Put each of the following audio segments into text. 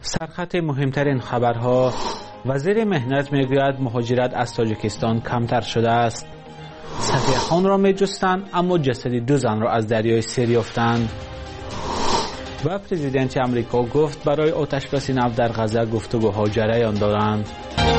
سرخط مهمترین خبرها. وزیر مهنت میگوید مهاجرت از تاجیکستان کمتر شده است. صفیه خان را میجستند اما جسد 2 زن را از دریای سیر یافتند. و پرزیدنت آمریکا گفت برای آتشبس نفت در غزه گفتگوها جریان دارند.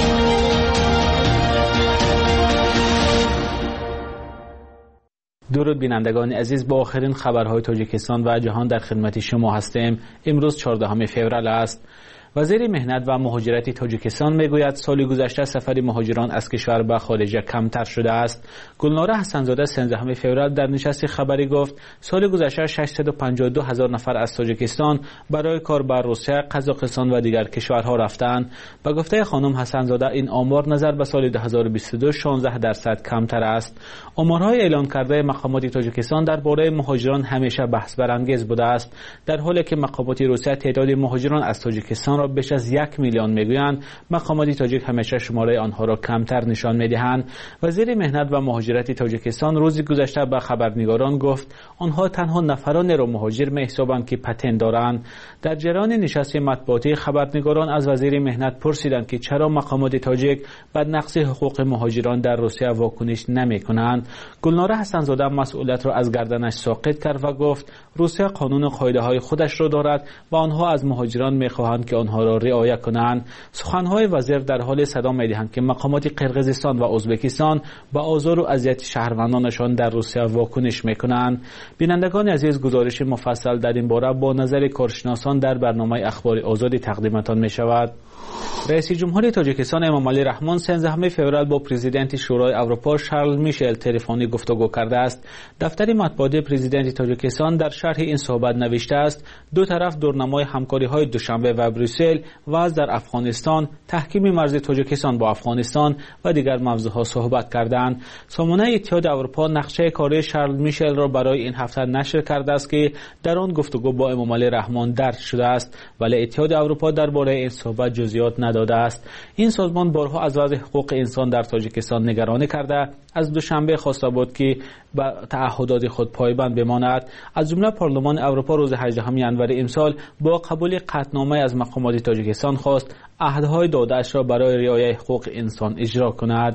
درود بینندگان عزیز، با آخرین خبرهای تاجیکستان و جهان در خدمت شما هستیم. امروز 14 فوریه است. وزیر مهنت و مهاجرت تاجیکستان میگوید سال گذشته سفر مهاجران از کشور به خارج کمتر شده است. گلناره حسن‌زاده 13 فوریه در نشست خبری گفت سال گذشته 652,000 نفر از تاجیکستان برای کار به روسیه، قزاقستان و دیگر کشورها رفتند. به گفته خانم حسن‌زاده این آمار نظر به سال 2022 16% کمتر است. آمارهای اعلان کرده مقامات تاجیکستان درباره مهاجران همیشه بحث برانگیز بوده است، در حالی که مقامات روسیه تعداد مهاجران از تاجیکستان را بیش از 1 میلیون میگویند. مقامات تاجیک همیشه شماره آنها را کمتر نشان میدهند. وزیر مهنت و مهاجرت تاجیکستان روز گذشته به خبرنگاران گفت آنها تنها نفرانی را مهاجر میحسابند که پتن دارند. در جریان نشست مطبوعاتی خبرنگاران از وزیر مهنت پرسیدند که چرا مقامات تاجیک به نقض حقوق مهاجران در روسیه واکنش نمیکنند. گلناره حسن‌زاده مسئولیت را از گردنش ساقط کرد و گفت روسیه قانون و قاعده های خودش را دارد و آنها از مهاجران میخواهند که آنها را رعایت کنند. سخنهای وزیر در حال صدا میدهند که مقامات قرقیزستان و ازبکستان با آزار و اذیت شهروندانشان در روسیه واکنش میکنند. بینندگان عزیز، گزارش مفصل در این باره با نظر کارشناسان در برنامه اخبار آزادی تقدیمتان می شود. رئیس جمهور تاجیکستان امام علی رحمان 13 فوریه با پرزیدنت شورای اروپا شارل میشل تلفنی گفتگو کرده است. دفتر مطبوعاتی پرزیدنت تاجیکستان در شرح این صحبت نوشته است دو طرف دورنمای همکاری‌های دوشنبه و بریسل و در افغانستان، تحکیم مرز تاجیکستان با افغانستان و دیگر موضوعات صحبت کردند. سامانه اتحاد اروپا نقشه کاری شارل میشل را برای این هفته نشر کرده است که در آن گفتگو با امام علی رحمان درج شده است، ولی اتحاد اروپا درباره این صحبت جزئیات نداده است. این سازمان بارها از وضع حقوق انسان در تاجیکستان نگرانی کرده. از دوشنبه خواسته بود که به تعهدات خود پایبند بماند. از جمله پارلمان اروپا روز 18 ژانویه امسال با قبول قطعنامه از مقامات تاجیکستان خواست عهدهای داده‌اش را برای رعایت حقوق انسان اجرا کند.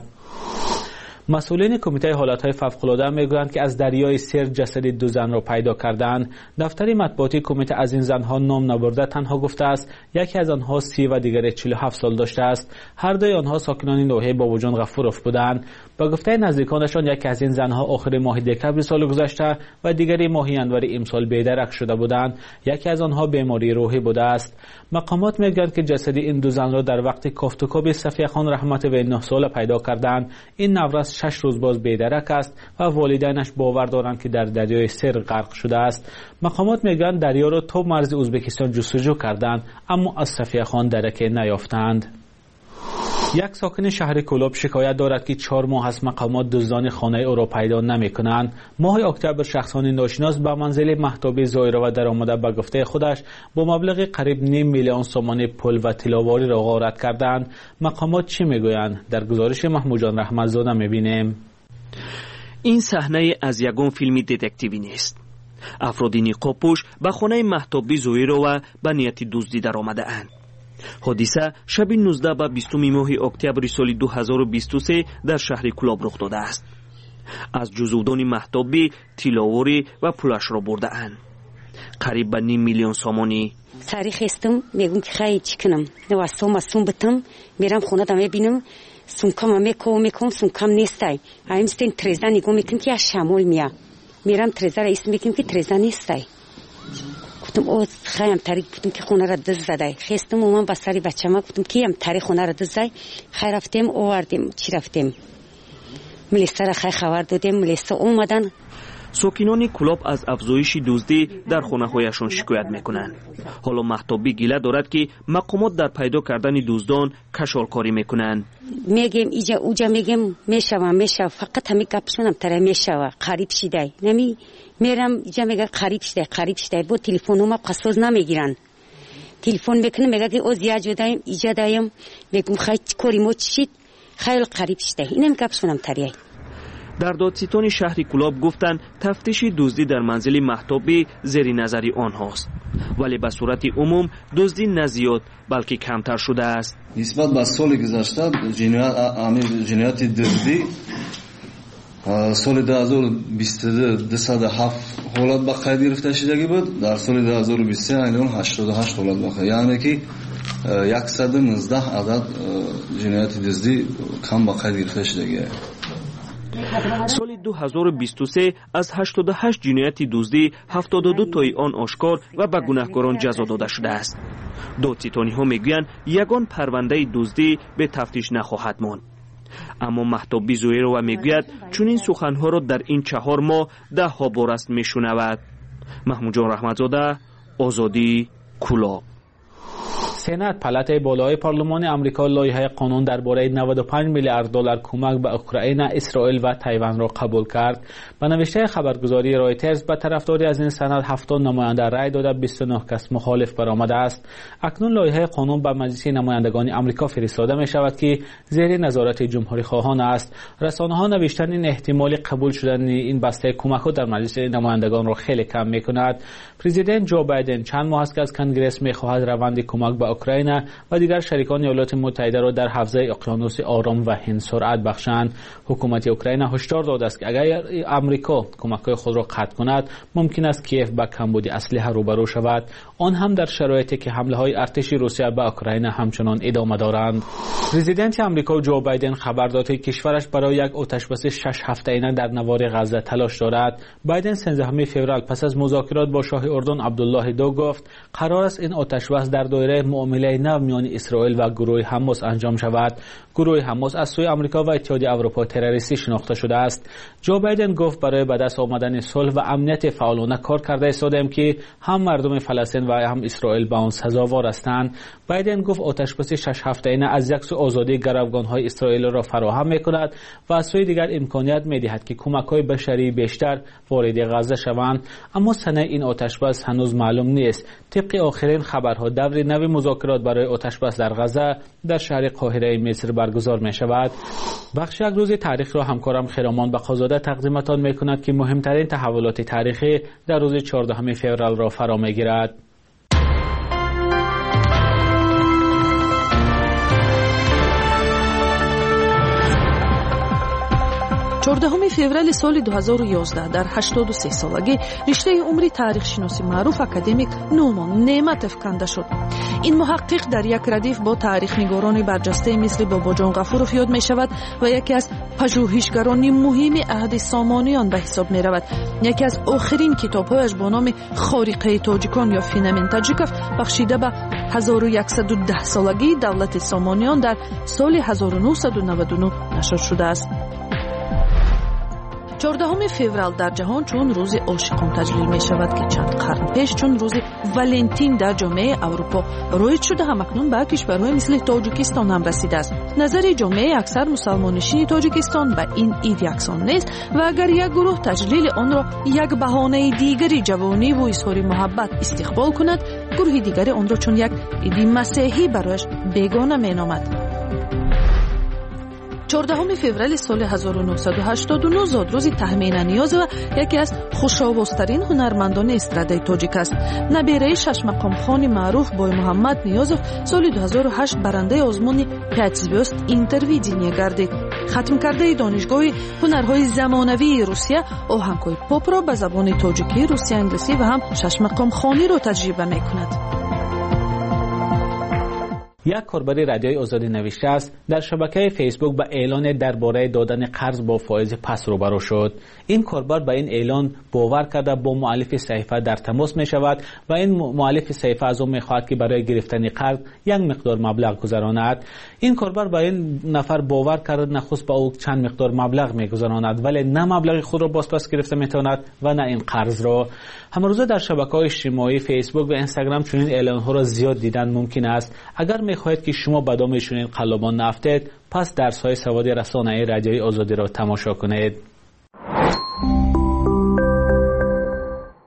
مسئولین کمیته حالتهای فوق‌العاده میگویند که از دریای سیر جسد 2 زن را پیدا کردند. دفتر مطبوعاتی کمیته از این زنها نام نبرده، تنها گفته است یکی از آنها 30 و دیگری 47 سال داشته است. هر دوی آنها ساکنان ناحیه بابوجان غفوروف بودند. با گفته نزدیکانشان یکی از این زنها آخر ماه دکمبر سال گذشته و دیگری ماه ژانویه امسال بی‌درک شده بودند. یکی از آنها بیماری روحی بوده است. مقامات میگویند که جسد این 2 زن را در وقت کافتوکاب صفیه خان رحمت وی 9 ساله پیدا کردند. این نورس 6 روز باز بی‌درک است و والدینش باور دارند که در دریای سیر غرق شده است. مقامات میگویند دریا را تا مرز ازبکستان جستجو کردند اما از صفیه خان درکی نیافتند. یک ساکن شهر کولاب شکایت دارد که 4 ماه از مقامات دزدان خانه او را پیدا نمی‌کنند. ماه اکتبر شخصان ناشناس به منزل مهتاب زایره و در آمده به گفته خودش با مبلغ قریب 5 میلیون سومان پول و طلاواری را غارت کردند. مقامات چی میگویند؟ در گزارش محمود جان رحمت‌زاده می‌بینیم. این صحنه از یگان فیلم دتکتیوی نیست. افراد نقاب‌پوش به خانه مهتاب زایره و به نیت دزدی در آمده اند. حادثه شب 19 به 20 ماه اکتبر سال 2023 در شهر کولاب رخ داده است. از جزودان مهتابی طلاواری و پولش را برده اند. قریب به 5 میلیون سامانی. تاریخ استم میگم که خیلی چی کنم. نوستم بتم میرم خونه دم ببینم سومکم میکنم سومکم نیستی. ایمستین ترزا نگاه میکنم که از شمال میاد. میرم ترزا را اسم میکنم که ترزا نیستی. گفتم او خیلی تاریک بودم که خونه را دزد زده. خواستم اومم با سری بچه‌م گفتم که تاریک خونه را دزد زده. خیر رفتیم آوردیم چی رفتیم. ملیسا را خیلی خبر دادیم، ملیسا اومدن. ساکنان کولاب از افزایش دزدی در خانه‌هایشان شکایت میکنند. حالا مهتابی گله دارد که مقامات در پیدا کردن دزدان کشالکاری میکنند. میگم اینجا اوجا میگم میشوم فقط همین گپشونم تره میشوه قریب شده. نمی میرم اینجا میگه قریب شده با تلفنم قصوز نمیگیرن. تلفن میکنه میگه که او زیاد جدایم اینجا دایم میگم خیلی کاری مو چشید خیلی قریب شده. اینم گپشونم تره. در دادستان شهر کلاب گفتند تفتیش دزدی در منزل مهتابی زیر نظر آنهاست، ولی به صورت عموم دزدی نه زیاد بلکه کمتر شده است. نسبت به سال گذشته جنایت دزدی سال 2022 207 حالت به قید گرفته شدگی بود، در سال 2023 اینون 88 حالت به قید، یعنی که 119 عدد جنایت دزدی کم به قید گرفته شدگی. سال 2023 از 88 جنایت دزدی 72 تای آن آشکار و به گناهکاران جزا داده شده است. دادستانی ها میگویند یگان پرونده دزدی به تفتیش نخواهد ماند. اما مهتابی زویرو میگوید چون این سخنها را در این 4 ماه 10 ها بار است میشنود. محمود جان رحمتزاده، آزادی، کلاب. سنات پالاتای بالای پارلمان آمریکا لایحه قانون درباره 95 میلیارد دلار کمک به اوکراین، اسرائیل و تایوان را قبول کرد. به نوشته خبرگزاری رایترز به طرفداری از این سند 70 نماینده رای داده، 29 کس مخالف برآمده است. اکنون لایحه قانون به مجلس نمایندگان آمریکا فرستاده می شود که زیر نظارت جمهوری خواهان است. رسانه ها نوشتن این احتمال قبول شدن این بسته کمک ها در مجلس نمایندگان را خیلی کم می کند. پرزیدنت جو بایدن چند ماه است که از کنگره می خواهد روند کمک به اوکراین و دیگر شریکان ایالات متحده را در حوزه اقیانوس آرام و هند سرعت بخشند. حکومت اوکراین هشدار داده است که اگر آمریکا کمک‌های خود را قطع کند ممکن است کیف با کمبود اسلحه روبرو شود، آن هم در شرایطی که حمله‌های ارتشی روسیه به اوکراین همچنان ادامه دارند. پرزیدنت آمریکا جو بایدن خبر داد که کشورش برای یک آتش‌بس 6 هفته‌ای در نوار غزه تلاش دارد. بایدن 13 فوریه پس از مذاکرات با شاه اردن عبدالله دو گفت قرار است این آتش‌بس در دایره معامله نو میان اسرائیل و گروه حماس انجام شود. گروه حماس از سوی آمریکا و اتحادیه اروپا تروریستی شناخته شده است. جو بایدن گفت برای به دست آمدن صلح و امنیت فعالانه کار کرده ایستادیم که هم مردم فلسطین و هم اسرائیل به آن سزاوار هستند. بایدن گفت آتش‌بس 6 هفته‌ای از یک سو آزادی گروگان‌های اسرائیل را فراهم می‌کند و از سوی دیگر امکانیت می‌دهد که کمک‌های بشری بیشتر وارد غزه شوند، اما سنه این آتش‌بس هنوز معلوم نیست. طبق آخرین خبرها دور نو مذاکرات برای آتش‌بس در غزه در شهر قاهره مصر برگزار می‌شود. بخش یک روز تاریخ را همکارم خرامان بقازاده تقدیمتان می‌کند که مهمترین تحولات تاریخی در روز 14 فوریه را فرا می‌گیرد. 14 فеврали соли 2011 дар 83 солагӣ риштаи умри таърихшиноси маъруф академик нӯмон неъматов канда шуд. ин муҳаққиқ дар як радиф бо таърихнигорони барҷастаи мисли бобоҷон ғафуров ёд мешавад ва яке аз пажӯҳишгарони муҳими аҳди сомониён ба ҳисоб меравад. яке аз охирин китобҳояш бо номи хориқаи тоҷикон ё феномен таҷиков бахшида ба 1110 солагии давлати сомониён дар соли 1999 нашр шудааст. 14 феврал дар ҷаҳон чун рӯзи ошиқон таҷлил мешавад ки чанд қарн пеш чун рӯзи валентин дар ҷомеаи аврупо роиҷ шуда ҳамакнун ба кишварҳои мисли тоҷикистон ҳам расидааст. назари ҷомеаи аксар мусалмоннишини тоҷикистон ба ин ид яксон нест ва агар як гурӯҳ таҷлили онро як баҳонаи дигари ҷавониву изҳори муҳаббат истиқбол кунад, гурӯҳи дигаре онро чун як иди масеҳӣ барояш бегона меномад. 14 феврали соли 1989 зодрӯзи Таҳмина Ниёзова яке аз хушовозтарин ҳунармандони эстрадаи тоҷик аст. набераи шашмақомхони маъруф Боймуҳаммад Ниёзов соли 2008 барандаи озмуни 5 звёзд интервидение гардид. хатмкардаи донишгоҳи ҳунарҳои замонавии Русия оҳангҳои попро ба забони тоҷикӣ, русия, англисӣ ва ҳам шашмақомхониро таҷриба мекунад. یک کاربر رادیوی آزادی نوشته است در شبکه فیسبوک به اعلان درباره دادن قرض با فایز پست روبرو شد. این کاربر به این اعلان باور کرده با مؤلف صحیفه در تماس می شود و این مؤلف صحیفه از او می خواهد که برای گرفتن قرض یک مقدار مبلغ گذراند. این کاربر به این نفر باور کرده نخست به او چند مقدار مبلغ می گذراند ولی نه مبلغ خود را بازپس گرفته می تواند و نه این قرض را. همروزه در شبکه‌های اجتماعی فیسبوک و اینستاگرام چنین اعلان‌ها را زیاد دیدن ممکن است. اگر می‌خواهید که شما به دام چنین قلابان نیفتید، پس درس‌های سواد رسانه‌ای رادیوی آزادی را تماشا کنید.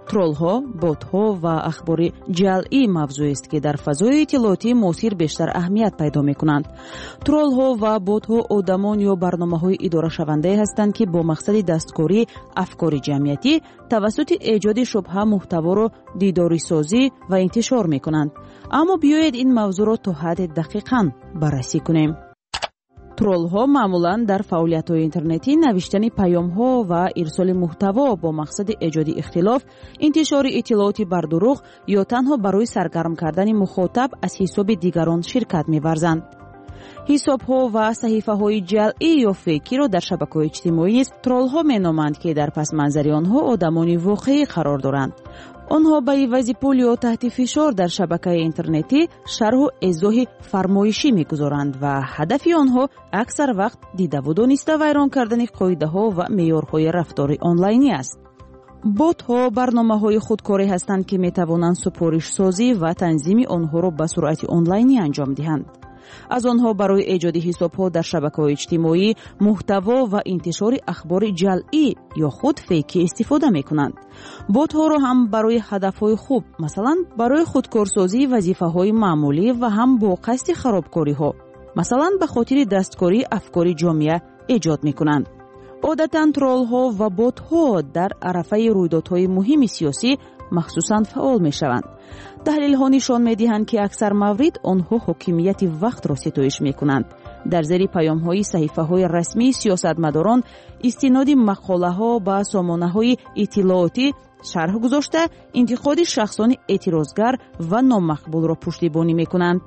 троллҳо, ботҳо ва ахбори ҷалъӣ мавзӯест, ки дар фазои иттилоотии муосир бештар аҳамият пайдо мекунанд. троллҳо ва ботҳо одамон ё барномаҳои идорашавандае ҳастанд, ки бо мақсади дасткории афкори ҷамъиятӣ тавассути эҷоди шубҳа муҳтаворо дидорисозӣ ва интишор мекунанд. аммо биёед ин мавзӯъро то ҳадде дақиқан баррасӣ кунем. троллҳо маъмулан дар фаъолиятҳои интернетӣ навиштани паёмҳо ва ирсоли муҳтаво бо мақсади эҷоди ихтилоф, интишори иттилооти бар дурӯғ ё танҳо барои саргарм кардани мухотаб аз ҳисоби дигарон ширкат меварзанд. ҳисобҳо ва саҳифаҳои ҷалъӣ ё фейкиро дар шабакаҳои иҷтимоӣ низ троллҳо меноманд, ки дар пасманзари онҳо одамони воқеӣ қарор доранд. онҳо ба ивази пул ё таҳти фишор дар шабакаи интернетӣ шарҳу эзоҳи фармоишӣ мегузоранд ва ҳадафи онҳо аксар вақт дидаву дониста вайрон кардани қоидаҳо ва меъёрҳои рафтори онлайнӣ аст. ботҳо барномаҳои худкорӣ ҳастанд, ки метавонанд супоришсозӣ ва танзими онҳоро ба суръати онлайнӣ анҷом диҳанд. аз онҳо барои эҷоди ҳисобҳо дар шабакаҳои иҷтимоӣ, муҳтаво ва интишори ахбори ҷалъӣ ё худ фейкӣ истифода мекунанд. ботҳоро ҳам барои ҳадафҳои хуб, масалан барои худкорсозии вазифаҳои маъмулӣ ва ҳам бо қасди харобкориҳо, масалан ба хотири дасткории афкори ҷомеа эҷод мекунанд. одатан троллҳо ва ботҳо дар арафаи рӯйдодҳои муҳими сиёсӣ махсусан фаъол мешаванд. таҳлилҳо нишон медиҳанд, ки аксар маврид онҳо ҳокимияти вақтро ситоиш мекунанд. дар зери паёмҳои саҳифаҳои расмии сиёсатмадорон истиноди мақолаҳо ба сомонаҳои иттилоотӣ шарҳ гузошта, интиқоди шахсони эътирозгар ва номақбулро пуштибонӣ мекунанд.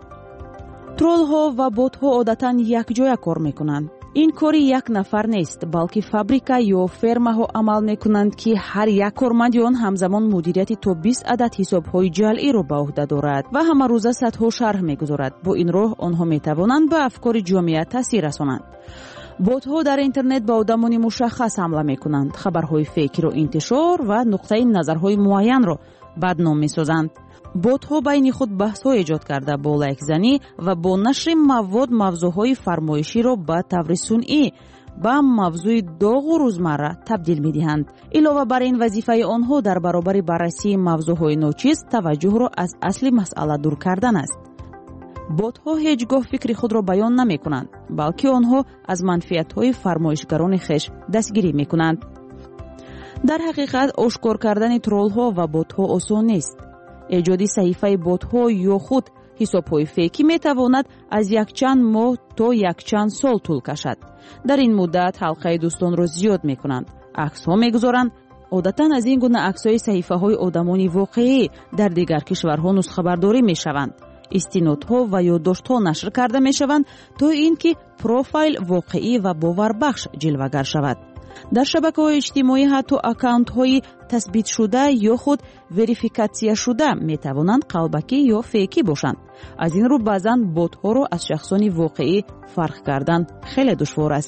троллҳо ва ботҳо одатан якҷоя кор мекунанд. ин кори як нафар нест, балки фабрика ё фермаҳо амал мекунанд, ки ҳар як корманди он ҳамзамон мудирияти то 20 адад ҳисобҳои ҷалъиро ба уҳда дорад ва ҳамарӯза садҳо шарҳ мегузорад. бо ин роҳ онҳо метавонанд ба афкори ҷомеа таъсир расонанд. ботҳо дар интернет ба одамони мушаххас ҳамла мекунанд, хабарҳои фейкиро интишор ва нуқтаи назарҳои муайянро бадном месозанд. ботҳо байни худ баҳсҳо эҷод карда бо лайкзанӣ ва бо нашри мавод мавзӯъҳои фармоиширо ба таври сунъӣ ба мавзӯи доғу рӯзмарра табдил медиҳанд. илова бар ин, вазифаи онҳо дар баробари баррасии мавзӯъҳои ночиз таваҷҷӯҳро аз асли масъала дур кардан аст. ботҳо ҳеҷ гоҳ фикри худро баён намекунанд, балки онҳо аз манфиатҳои фармоишгарони хеш дастгирӣ мекунанд. дар ҳақиқат ошкор кардани троллҳо ва ботҳо осон нест. эҷоди саҳифаи ботҳо ё худ ҳисобҳои фейкӣ метавонад аз якчанд моҳ то якчанд сол тӯл кашад. дар ин муддат ҳалқаи дӯстонро зиёд мекунанд, аксҳо мегузоранд. одатан аз ин гуна аксҳои саҳифаҳои одамони воқеӣ дар дигар кишварҳо нусхабардорӣ мешаванд. истинодҳо ва ёддоштҳо нашр карда мешаванд, то ин ки профайл воқеӣ ва боварбахш ҷилвагар шавад. дар шабакаҳои иҷтимоӣ ҳатто аккаунтҳои tasbitшуда ё худ верификатсияшуда метавонанд қалбакӣ ё фейкӣ бошанд. аз ин рӯ баъзан ботҳоро аз шахсони воқеӣ фарқ кардан хеле душвор аст.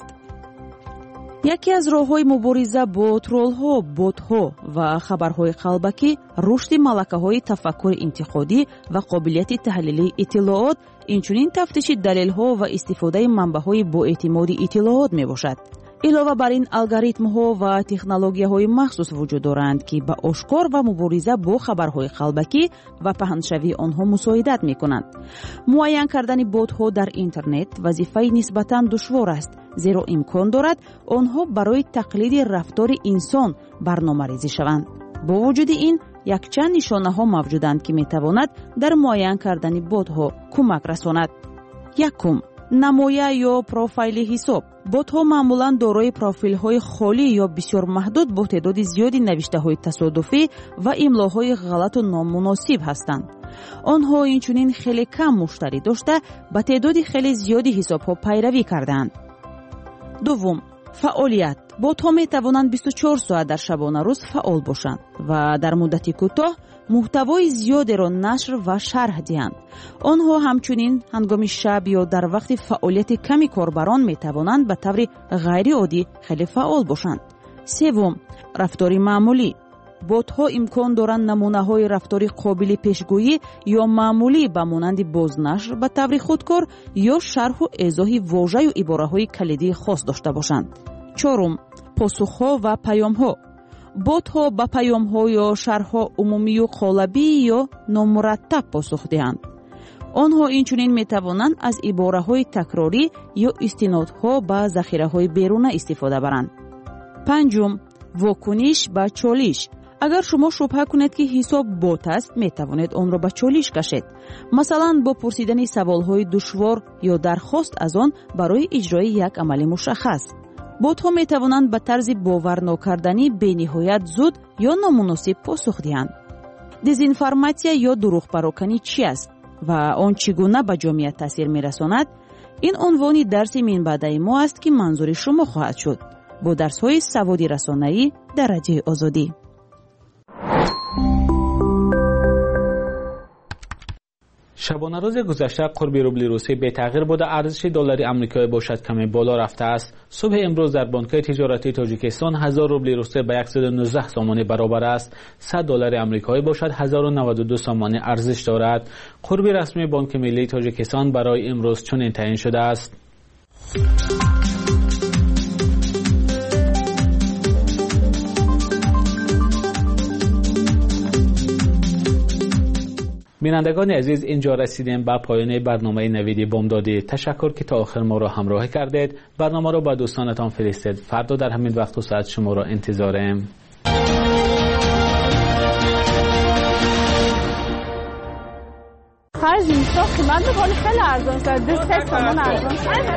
яке аз роҳҳои мубориза бо троллҳо, ботҳо ва хабарҳои қалбакӣ рушди малакаҳои тафаккури интиқодӣ ва қобилияти таҳлилии иттилоот, инчунин тафтиши далелҳо ва истифодаи манбаъҳои боэътимоди иттилоот мебошад. илова бар ин, алгоритмҳо ва технологияҳои махсус вуҷуд доранд, ки ба ошкор ва мубориза бо хабарҳои қалбакӣ ва паҳншавии онҳо мусоидат мекунанд. муайян кардани ботҳо дар интернет вазифаи нисбатан душвор аст, зеро имкон дорад онҳо барои тақлиди рафтори инсон барномарезӣ шаванд. бо вуҷуди ин, якчанд нишонаҳо мавҷуданд, ки метавонад дар муайян кардани ботҳо кӯмак расонад. якум, намоя ё профайли ҳисоб. ботҳо маъмулан дорои профилҳои холӣ ё бисёр маҳдуд бо теъдоди зиёди навиштаҳои тасодуфӣ ва имлоҳои ғалату номуносиб ҳастанд. онҳо инчунин хеле кам муштарӣ дошта, ба теъдоди хеле зиёди ҳисобҳо пайравӣ кардаанд. дуввум, фаъолият. ботҳо метавонанд 24 соат дар шабона рӯз фаъол бошанд ва дар муддати кӯтоҳ муҳтавои зиёдеро нашр ва шарҳ диҳанд. онҳо ҳамчунин ҳангоми шаб ё дар вақти фаъолияти ками корбарон метавонанд ба таври ғайриоддӣ хеле фаъол бошанд. севум, рафтори маъмулӣ. ботҳо имкон доранд намунаҳои рафтори қобили пешгӯӣ ё маъмулӣ ба монанди бознашр ба таври худкор ё шарҳу эзоҳи вожаю ибораҳои калидии хос дошта бошанд. чорум, посухҳо ва паёмҳо. ботҳо ба паёмҳо ё шарҳҳо умумию қолабӣ ё номураттаб посух диҳанд. онҳо инчунин метавонанд аз ибораҳои такрорӣ ё истинодҳо ба захираҳои беруна истифода баранд. панҷум, вокуниш ба чолиш. агар шумо шубҳа кунед ки ҳисоб бот аст, метавонед онро ба чолиш кашед. масалан, бо пурсидани саволҳои душвор ё дархост аз он барои иҷрои як амали мушаххас. ботҳо метавонанд ба тарзи боварнокарданӣ бениҳоят зуд ё номуносиб посух диҳанд. дезинформатсия ё дурӯғпароканӣ чӣ аст ва он чӣ гуна ба ҷомеа таъсир мерасонад? ин унвони дарси минбаъдаи мо аст ки манзури шумо хоҳад шуд бо дарсҳои саводи расонаӣ дар радиои озодӣ. شبانه روز گذشته قرب روبل روسی به تغییر بوده، ارزش دلار آمریکایی باشد کمی بالا رفته است. صبح امروز در بانک‌های تجارتی تاجیکستان 1000 روبل روسی به 119 سامانه برابر است. 100 دلار آمریکایی باشد 1092 سامانه ارزش دارد. قرب رسمی بانک ملی تاجیکستان برای امروز چنین تعیین شده است. بینندگان عزیز، اینجا رسیدیم به پایان برنامه نوید بامدادی. تشکر که تا آخر ما را همراهی کردید. برنامه را به دوستانتان فرستید. فردا در همین وقت و ساعت شما را انتظاریم. خرج میسا قیمت بخوری خیلی ارزان شد. 2 تومان ارزان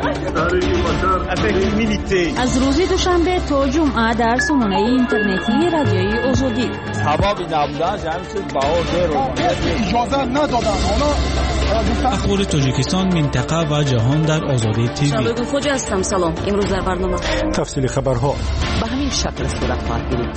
شد. از روز دوشنبه تا جمعه در سامانه اینترنتی رادیوی آزادی. سبب نبودن جمع شد بها زیر اجازه ندادن. اخبار تاجیکستان، منطقه و جهان در آزادی تیوی. شالوگل خوجا هستم. سلام. امروز در برنامه تفصیل خبرها به همین شکل صورت خواهد گرفت.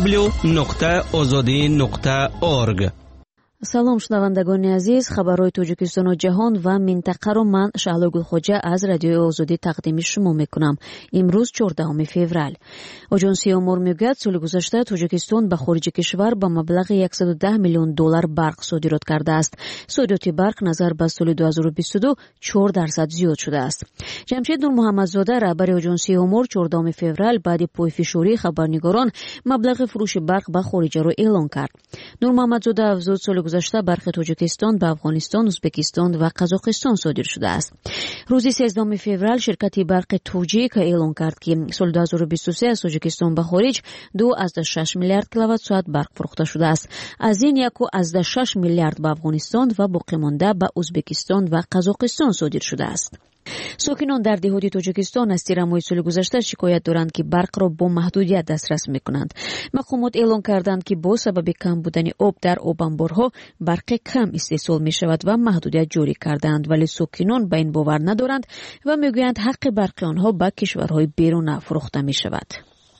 www.azadi.org. салом шунавандагони азиз, хабарҳои тоҷикистону ҷаҳон ва минтақаро ман Шаҳлогул Хоҷа аз радиои Озодӣ тақдими шумо мекунам. имрӯз 14 феврал. оҷонсияи омор мегӯяд, соли гузашта тоҷикистон ба хориҷи кишвар ба маблағи $110 миллион барқ содирот кардааст. содироти барқ назар ба соли 2022 4% зиёд шудааст. ҷамшед Нурмуҳаммадзода, раҳбари оҷонсияи омор, 14 феврал баъди пойфишории хабарнигорон маблағи фурӯши барқ ба хориҷаро эълон кард. Нурмуҳаммадзода афзуд, соли гузашта барқи тоҷикистон ба Афғонистон, Узбекистон ва Қазоқистон содир шудааст. рӯзи 13 феврал ширкати барқи Тоҷик эълон кард, ки соли 2023 аз Тоҷикистон ба хориҷ 2.6 миллиард киловатт-соат барқ фурӯхта шудааст. аз ин 1.6 миллиард ба Афғонистон ва боқимонда ба Узбекистон ва Қазоқистон содир шудааст. сокинон дар деҳоти тоҷикистон аз тирамоҳи соли гузашта шикоят доранд, ки барқро бо маҳдудият дастрас мекунанд. мақомот эълон карданд, ки бо сабаби кам будани об дар обанборҳо барқи кам истеҳсол мешавад ва маҳдудият ҷорӣ кардаанд, вале сокинон ба ин бовар надоранд ва мегӯянд ҳаққи барқи онҳо ба кишварҳои беруна фурӯхта мешавад.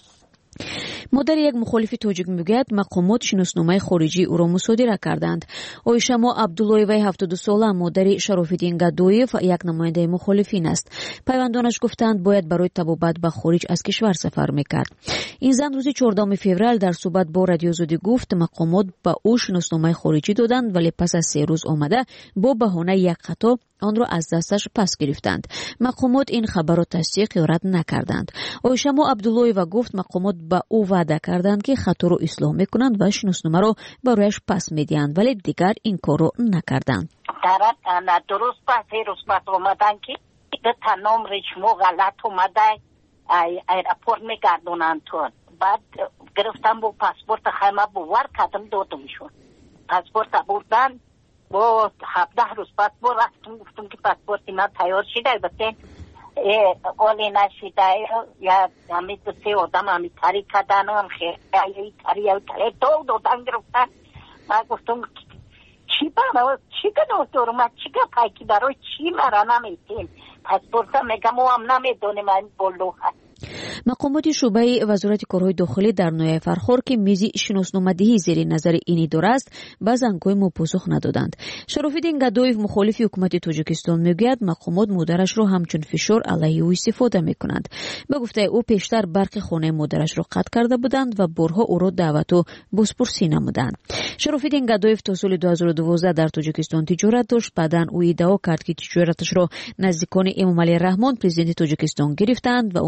модари як мухолифи тоҷик мегӯяд, мақомот шиносномаи хориҷии ӯро мусодира карданд. оишамо абдуллоеваи 72-сола модари Шарофиддин Гадоев як намояндаи мухолифин аст. пайвандонаш гуфтанд, бояд барои табобат ба хориҷ аз кишвар сафар мекард. ин зан рӯзи 14 феврал дар суҳбат бо Радиои Озодӣ гуфт, мақомот ба ӯ шиносномаи хориҷӣ доданд, вале пас аз 3 рӯз омада бо баҳонаи як хато онро аз дасташ пас гирифтанд. мақомот ин хабарро тасдиқ ё рад накарданд. оишамо Абдуллоева гуфт, мақомот ба ӯ ваъда карданд, ки хаторо ислоҳ мекунанд ва шиносномаро барояш пас медиҳанд, вале дигар ин корро накарданд. درست پس روز بعد اومدن که تا نمره شما غلط اومده ایرپورت میگردونن تو. بعد گرفتم با پاسپورت خیمه بوار کردم دادمشون. پاسپورت بردن با 17 روز بعد با رفتم گفتم که پاسپورت من تیار شده بسید اولی نشده یا همین دو سه آدم همین تاری کردن هم خیلی تاری دادن گرفتن. من گفتم چی کنم دارم من چی که پایکی برای چی مرا نمیتین پاسپورت میگم و هم نمیدونیم من بلو هست. мақомоти шӯъбаи вазорати корҳои дохилӣ дар ноҳияи Фархор, ки мизи шиносномадиҳӣ зери назари ин идора аст, ба зангҳои мо посух надоданд. Шарофиддин Гадоев, мухолифи ҳукумати Тоҷикистон, мегӯяд, мақомот модарашро ҳамчун фишор алайҳи ӯ истифода мекунанд. ба гуфтаи ӯ, пештар барқи хонаи модарашро қатъ карда буданд ва борҳо ӯро даъвату бозпурсӣ намуданд. Шарофиддин Гадоев то соли 2012 дар Тоҷикистон тиҷорат дошт. баъдан ӯ иддао кард, ки тиҷораташро наздикони Эмомалӣ Раҳмон, президенти Тоҷикистон, гирифтанд ва ӯ маҷбур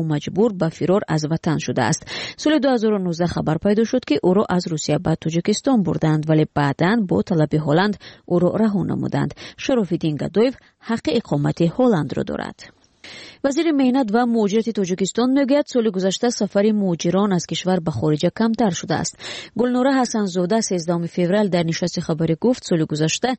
مجبور به فرار از وطن شده است. سال 2019 خبر پیدا شد که او را از روسیه به تاجیکستان بردند، ولی بعداً با طلب هلند او را رها نمودند. شراف‌الدین گدویف حق اقامت هلند را دارد. وزیر مهنت و مهاجرت تاجیکستان میگوید سال گذشته سفر مهاجران از کشور به خارج کمتر شده است. گلنوره حسن‌زاده 13 فوریه در نشست خبری گفت سال گذشته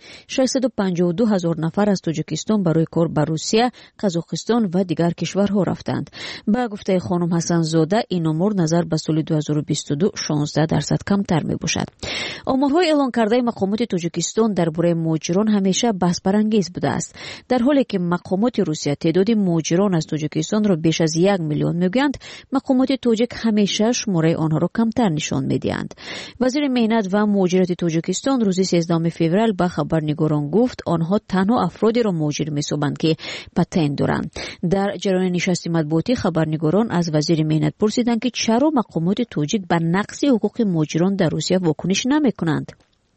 652,000 نفر از تاجیکستان برای کار به روسیه، قزاقستان و دیگر کشورها رفتند. با گفته خانم حسن‌زاده این آمار نظر به سال 2022 16% کمتر میباشد. آمارهای اعلان کرده مقامات تاجیکستان درباره مهاجران همیشه بحث برانگیز بوده است، در حالی که مقامات روسیه تعداد مهاجران از تاجیکستان را بیش از 1 میلیون میگویند، مقامات تاجیک همیشه شماره آنها را کمتر نشان میدهند. وزیر مهنت و مهاجرت تاجیکستان روز 13 فوریه به خبرنگاران گفت آنها تنها افرادی را مهاجر می‌سازند که پتنت دارند. در جریان نشست مطبوعاتی خبرنگاران از وزیر مهنت پرسیدند که چرا مقامات تاجیک به نقض حقوق مهاجران در روسیه واکنش نمی‌کنند.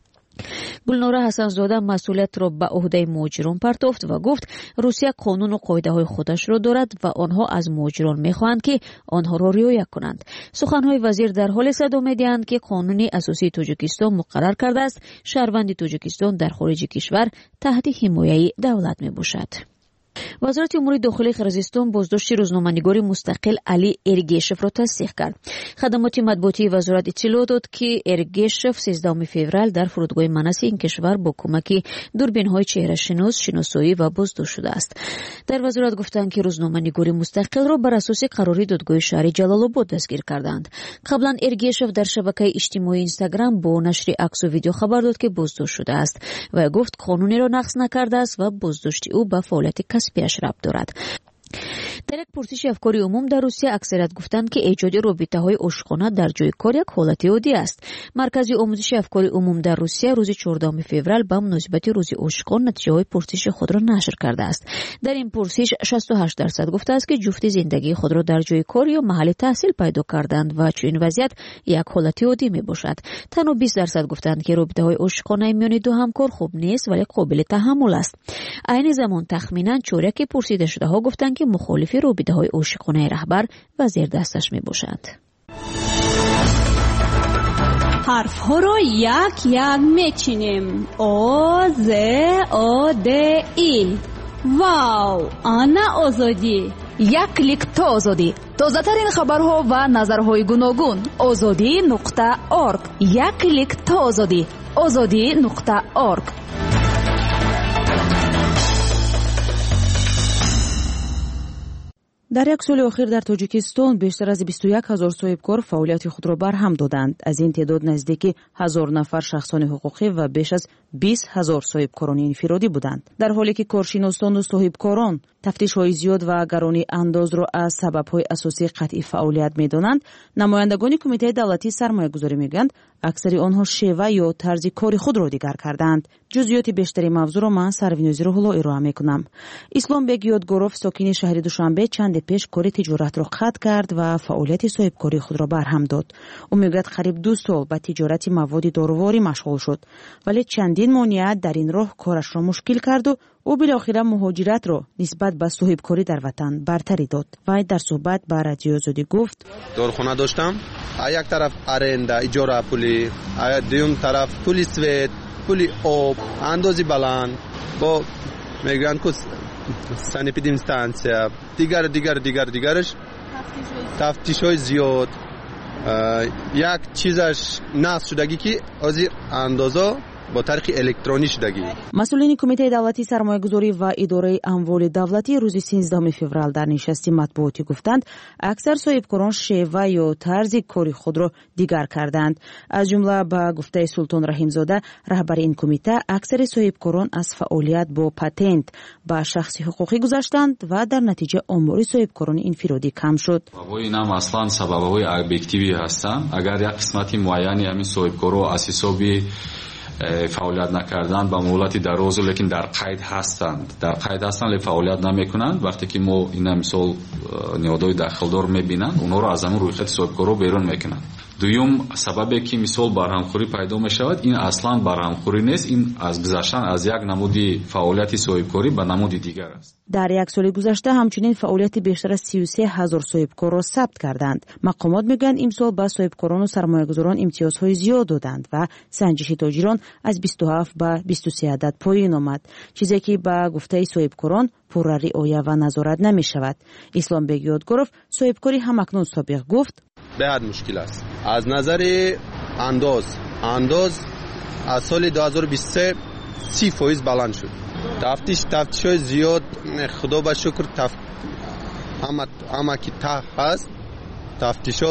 گلنوره حسن‌زاده مسئولیت را به عهده مهاجران پرتافت و گفت روسیه قانون و قاعده‌های خودش را دارد و آنها از مهاجران می‌خواهند که آنها را رعایت کنند. سخن‌های وزیر در حال صدا می‌دهند که قانون اساسی تاجیکستان مقرر کرده است شهروند تاجیکستان در خارج کشور تحت حمایت دولت میباشد. وزارت امور داخلی قرقیزستان بازداشت روزنامه‌نگار مستقل علی ارگیشف را تصدیق کرد. خدمات مطبوعاتی وزارت اطلاع داد که ارگیشف 13 فوریه در فرودگاه مناس این کشور با کمک دوربین‌های چهره شناس شناسایی و بازداشت شده است. در وزارت گفتند که روزنامه‌نگار مستقل را بر اساس قراری دادگاه شهر جلال آباد دستگیر کردند. قبلا ارگیشف در شبکه اجتماعی اینستاگرام با نشر عکس و ویدیو خبر داد که بازداشت شده است و گفت قانونی را نقض نکرده است و بازداشت او به فعالیت کسبیش ربط دارد. در یک پرسش افکار عموم در روسیه اکثریت گفتند که ایجاد رابطه‌های عاشقانه در جای کار یک حالت عادی است. مرکز آموزش افکار عموم در روسیه روز 14 فوریه به مناسبت روز عاشقان نتیجه‌های پرسش خود را نشر کرده است. در این پرسش 68% گفته است که جفت زندگی خود را در جای کار یا محل تحصیل پیدا کردند و چنین وضعیت یک حالت عادی میباشد. تنها 20% گفتند که رابطه‌های عاشقانه میان دو همکار خوب نیست ولی قابل تحمل است. عین زمان تخمیناً چورک پرسیده شده‌ها گفتند که مخالف رابطه‌های عاشقانه رهبر و زیر دستش میباشد. حرف‌ها را یک یک میچینیم. آ ز آ د ای. واو، آنا آزادی. یک کلیک تا آزادی. تازه‌ترین خبرها و نظرهای گوناگون. azadi.org. یک کلیک تا آزادی. azadi.org. در یک سال اخیر در تاجیکستان بیشتر از 21,000 صاحبکار فعالیت خود را برهم دادند. از این تعداد نزدیک 1,000 نفر شخصان حقوقی و بیش از 20,000 صاحبکاران انفرادی بودند. در حالی که کارشناسان و صاحبکاران تفتیش‌های زیاد و گرانی انداز را از سبب‌های اساسی قطعی فعالیت می‌دانند، نمایندگان کمیته دولتی سرمایه‌گذاری می‌گویند اکثر آنها شیوه یا طرز کار خود را دیگر کردند. جزئیات بیشتری موضوع را من سروین زیره‌الله ارائه می‌کنم. اسلام بیگ یادگوروف ساکن شهر دوشنبه چند پیش کار تجارت را قطع کرد و فعالیت صاحبکاری خود را برهم داد. او می‌گوید قریب 2 سال به تجارت مواد داروواری مشغول شد، ولی چندین مانع در این راه کارش را مشکل کرد و او بالاخره مهاجرت را نسبت به صاحبکاری در وطن برتری داد. و در صحبت با رادیو آزادی گفت: داروخانه داشتم، یک طرف ارنده اجاره پولی، دوم طرف پولی سوئد، پولی آب، اندازی بلند با میگن که سانیپیدیم استانسیا دیگرش تفتیش‌های زیاد، یک چیزش نقص شدگی که از اندازه با طریق الکترونی شدگی. مسئولین کمیته دولتی سرمایه‌گذاری و اداره اموال دولتی روز 13 فوریه در نشست مطبوعاتی گفتند اکثر صاحبکاران شیوه یا طرز کاری خود را دیگر کردند. از جمله به گفته سلطان رحیمزاده رهبر این کمیته اکثر صاحبکاران از فعالیت با پتنت به شخصی حقوقی گذشتند و در نتیجه آمار صاحبکاران انفرادی کم شد. اینم اصلا سبب‌های ابجکتیوی هستند. اگر یک قسمتی معینی همین صاحبکارا از حسابی فعالیت نکردن با مهلت دراز لیکن در قید هستند ولی فعالیت نمیکنند، وقتی که ما اینا مثال نهادهای داخلدار میبینند اونا رو از همون رویخط صاحبکارا بیرون میکنند. дуюм сабабе ки мисол барҳамхӯрӣ пайдо мешавад, ин аслан барҳамхӯрӣ нест, ин аз гузаштан аз як намуди фаъолияти соҳибкорӣ ба намуди дигар аст. дар як соли гузашта ҳамчунин фаъолияти бештар аз 33 000 соҳибкорро сабт карданд. мақомот мегӯянд имсол ба соҳибкорону сармоягузорон имтиёзҳои зиёд доданд ва санҷиши тоҷирон аз 27 ба 23 адад поин омад, чизе ки ба гуфтаи соҳибкорон пурра риоя ва назорат намешавад. исломбек ёдгоров, соҳибкорӣ ҳамакнун собиқ гуфт: беҳад мушкил аст. аз назари андоз аз соли 2023 30% баланд шуд. тафтишҳои зиёд, худо ба шукр, ҳама ки таҳ ҳаст, тафтишҳо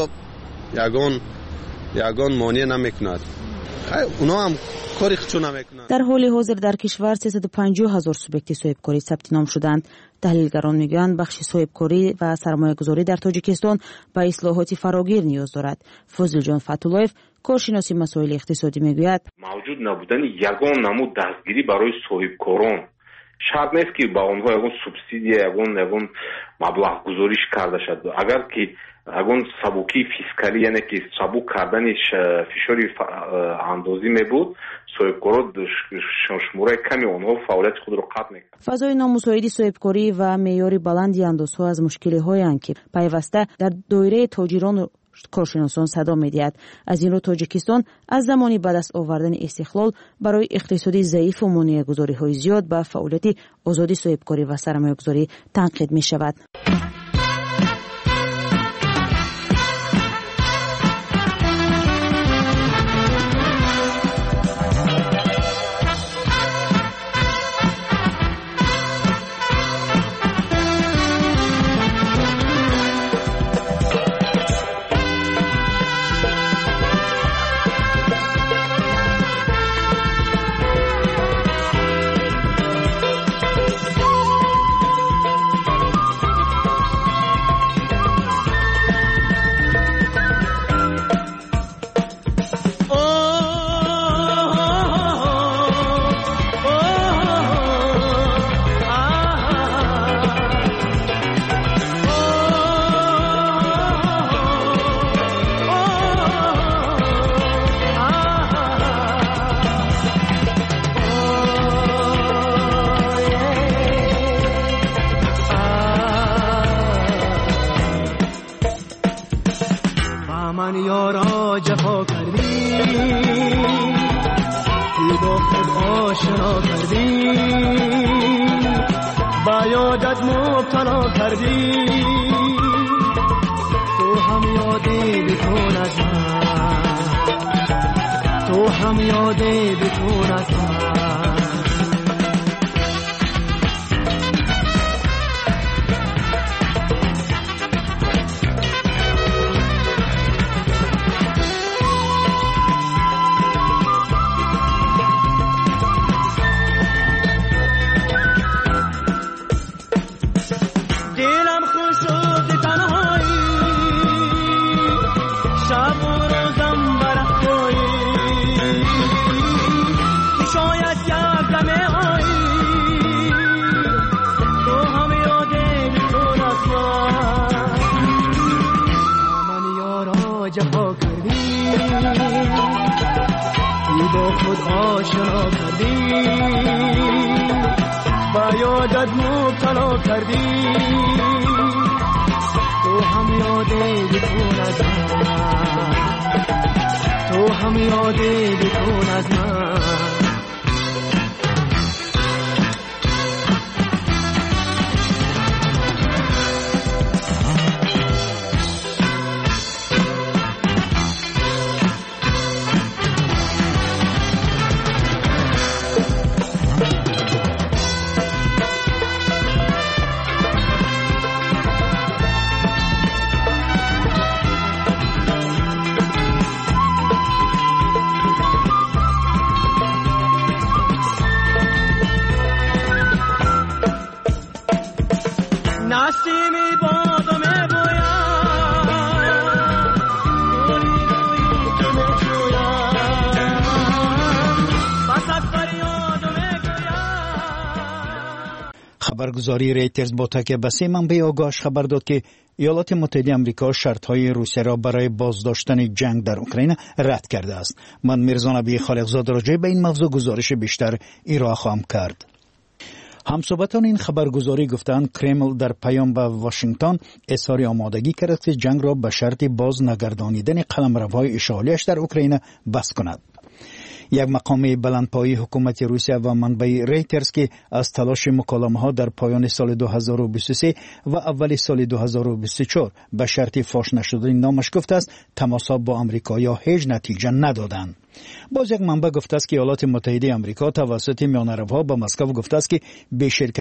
ягон монеъ намекунад. уно ҳам кори худшо намекунанд. дар ҳоли ҳозир дар кишвар 350 000 субъекти соҳибкорӣ сабти ном шуданд. таҳлилгарон мегӯянд бахши соҳибкорӣ ва сармоягузорӣ дар тоҷикистон ба ислоҳоти фарогир ниёз дорад. фозилҷон фатуллоев, коршиноси масоили иқтисодӣ, мегӯяд: мавҷуд набудани ягон намуд дастгирӣ барои соҳибкорон, шарт нест ки ба онҳо ягон субсидия, ягон маблағ гузориш карда шад. агар ки ягон сабукии фискалӣ, яъне ки сабук кардани фишори андозӣ мебуд, соҳибкорон шумораи ками онҳо фаъолияти худро қатъ мекард. фазои номусоиди соҳибкорӣ ва меъёри баланди андозҳо аз мушкилиҳоянд ки пайваста дар доираи тоҷирону коршиносон садо медиҳад. аз ин рӯ тоҷикистон аз замони ба даст овардани истиқлол барои иқтисоди заифу монеагузориҳои зиёд ба фаъолияти озоди соҳибкорӣ ва сармоягузорӣ танқид мешавад. من یارا جفا کردی، تو با خود آشنا کردی، با یادت مبتلا کردی، تو هم یادی بکن از من، تو هم یادی بکن از من. جفا کردی، تو با خود آشنا کردی، با یادت مبتلا کردی، تو هم یادی بکن از من، تو هم یادی بکن از من. خبرگزاری ریترز با تکیه به 3 منبع آگاهش خبر داد که ایالات متحده آمریکا شرط‌های روسیه را برای بازداشتن جنگ در اوکراین رد کرده است. من میرزا نبی خالقزاد راجع به این موضوع گزارش بیشتر ارائه خواهم کرد. همصحبتان این خبرگزاری گفتند کرمل در پیام به واشنگتن اظهار آمادگی کرد که جنگ را به شرط باز نگردانیدن قلمروهای اشغالیش در اوکراین بس کند. یک مقام بلندپایه حکومت روسیه و منبع ریترز که از تلاش مکالمه ها در پایان سال 2023 و اول سال 2024 به شرط فاش نشدن نامش گفته است تماس‌ها با آمریکا یا هیچ نتیجه ندادند. باز یک منبع گفته است که ایالات متحده آمریکا توسط میانه‌روها به مسکو گفته است که به شرکت